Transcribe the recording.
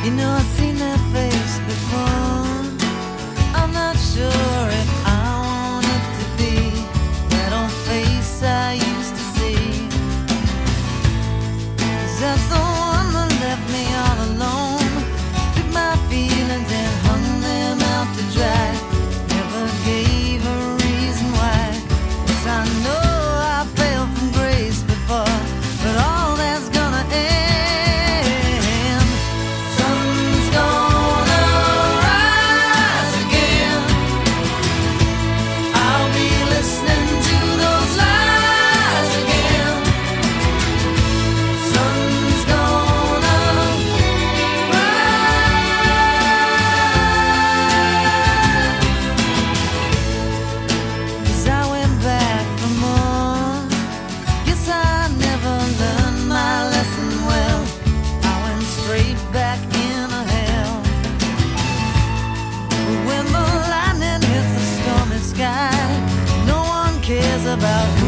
You know I've seen that face before. I'm not sure if I want it to be that old face I used to see. 'Cause that's the one that left me all alone. Took my feelings and hung them out to dry. Never gave a reason why. 'Cause I know I fell from grace before, but all that's gonna end. Sun's gonna rise again. I'll be listening to those lies again. Sun's gonna rise. 'Cause I went back for more. Guess I never learned my lesson well. I went straight back into hell. But when the lightning hits the stormy sky, no one cares about